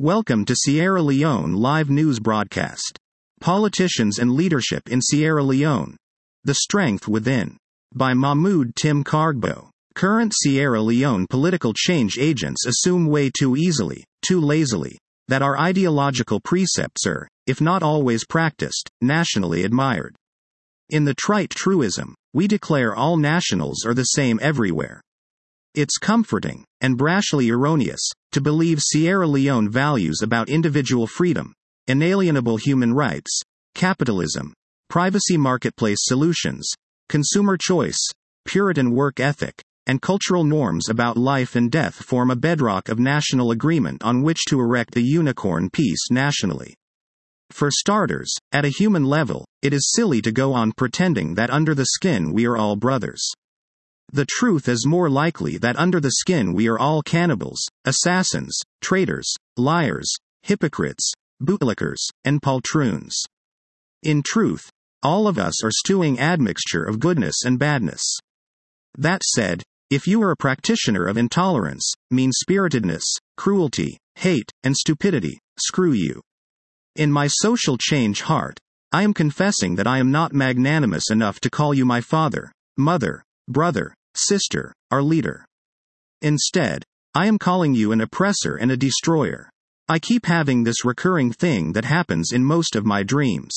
Welcome to Sierra Leone Live News Broadcast. Politicians and Leadership in Sierra Leone. The Strength Within. By Mahmoud Tim Kargbo. Current Sierra Leone political change agents assume way too easily, too lazily, that our ideological precepts are, if not always practiced, nationally admired. In the trite truism, we declare all nationals are the same everywhere. It's comforting, and brashly erroneous, to believe Sierra Leone values about individual freedom, inalienable human rights, capitalism, privacy marketplace solutions, consumer choice, Puritan work ethic, and cultural norms about life and death form a bedrock of national agreement on which to erect a unicorn peace nationally. For starters, at a human level, it is silly to go on pretending that under the skin we are all brothers. The truth is more likely that under the skin we are all cannibals, assassins, traitors, liars, hypocrites, bootlickers, and poltroons. In truth, all of us are stewing admixture of goodness and badness. That said, if you are a practitioner of intolerance, mean-spiritedness, cruelty, hate, and stupidity, screw you. In my social change heart, I am confessing that I am not magnanimous enough to call you my father, mother, brother, sister, our leader. Instead, I am calling you an oppressor and a destroyer. I keep having this recurring thing that happens in most of my dreams.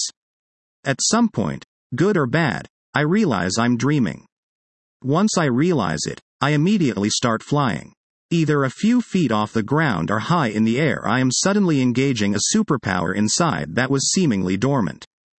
At some point, good or bad, I realize I'm dreaming. Once I realize it, I immediately start flying. Either a few feet off the ground or high in the air, I am suddenly engaging a superpower inside that was seemingly dormant.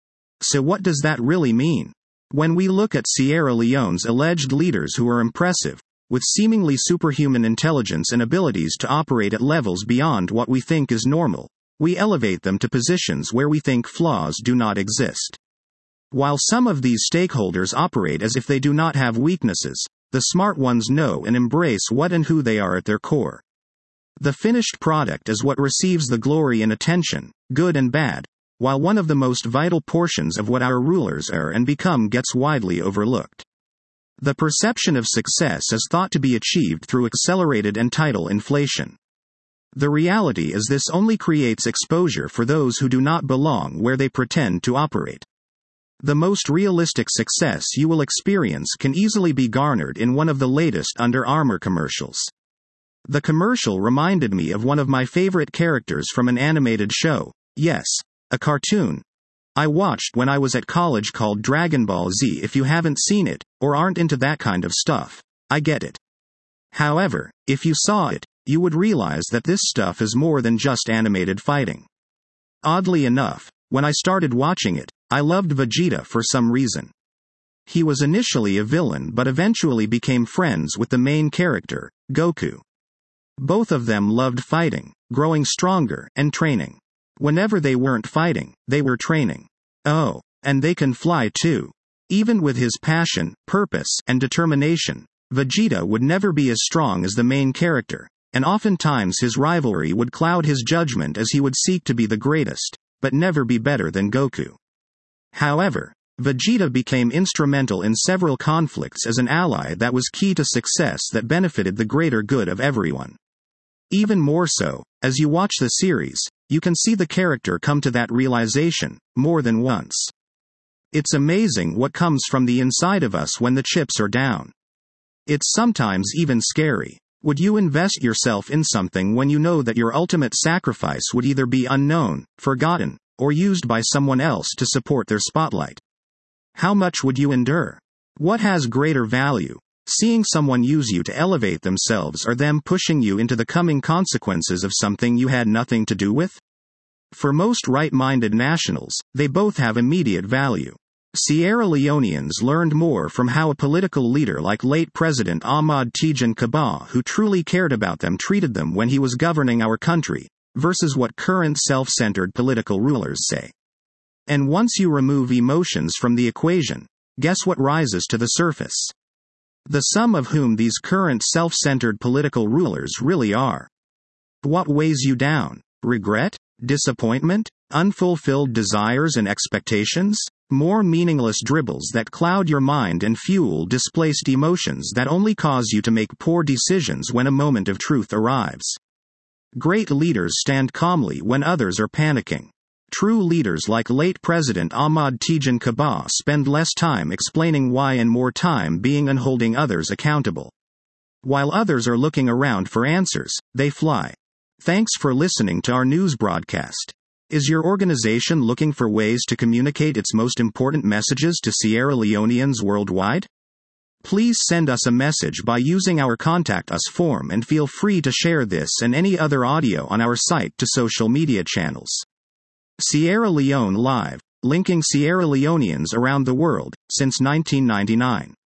So what does that really mean? When we look at Sierra Leone's alleged leaders who are impressive, with seemingly superhuman intelligence and abilities to operate at levels beyond what we think is normal, we elevate them to positions where we think flaws do not exist. While some of these stakeholders operate as if they do not have weaknesses, the smart ones know and embrace what and who they are at their core. The finished product is what receives the glory and attention, good and bad, while one of the most vital portions of what our rulers are and become gets widely overlooked. The perception of success is thought to be achieved through accelerated and tidal inflation. The reality is this only creates exposure for those who do not belong where they pretend to operate. The most realistic success you will experience can easily be garnered in one of the latest Under Armour commercials. The commercial reminded me of one of my favorite characters from an animated show, yes, a cartoon I watched when I was at college called Dragon Ball Z. If you haven't seen it, or aren't into that kind of stuff, I get it. However, if you saw it, you would realize that this stuff is more than just animated fighting. Oddly enough, when I started watching it, I loved Vegeta for some reason. He was initially a villain but eventually became friends with the main character, Goku. Both of them loved fighting, growing stronger, and training. Whenever they weren't fighting, they were training. Oh, and they can fly too. Even with his passion, purpose, and determination, Vegeta would never be as strong as the main character, and oftentimes his rivalry would cloud his judgment as he would seek to be the greatest, but never be better than Goku. However, Vegeta became instrumental in several conflicts as an ally that was key to success that benefited the greater good of everyone. Even more so, as you watch the series, you can see the character come to that realization, more than once. It's amazing what comes from the inside of us when the chips are down. It's sometimes even scary. Would you invest yourself in something when you know that your ultimate sacrifice would either be unknown, forgotten, or used by someone else to support their spotlight? How much would you endure? What has greater value? Seeing someone use you to elevate themselves or them pushing you into the coming consequences of something you had nothing to do with? For most right-minded nationals, they both have immediate value. Sierra Leoneans learned more from how a political leader like late President Ahmad Tijan Kaba, who truly cared about them, treated them when he was governing our country, versus what current self-centered political rulers say. And once you remove emotions from the equation, guess what rises to the surface? The sum of whom these current self-centered political rulers really are. What weighs you down? Regret? Disappointment? Unfulfilled desires and expectations? More meaningless dribbles that cloud your mind and fuel displaced emotions that only cause you to make poor decisions when a moment of truth arrives. Great leaders stand calmly when others are panicking. True leaders like late President Ahmad Tijan Kaba spend less time explaining why and more time being and holding others accountable. While others are looking around for answers, they fly. Thanks for listening to our news broadcast. Is your organization looking for ways to communicate its most important messages to Sierra Leoneans worldwide? Please send us a message by using our Contact Us form and feel free to share this and any other audio on our site to social media channels. Sierra Leone Live, linking Sierra Leoneans around the world, since 1999.